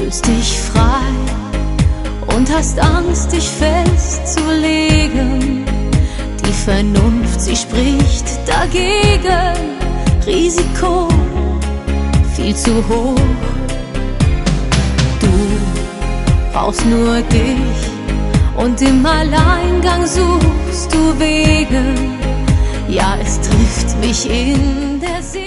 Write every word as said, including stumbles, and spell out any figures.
fühlst dich frei und hast Angst, dich festzulegen. Die Vernunft, sie spricht dagegen. Risiko viel zu hoch. Du brauchst nur dich und im Alleingang suchst du Wege. Ja, es trifft mich in der Seele.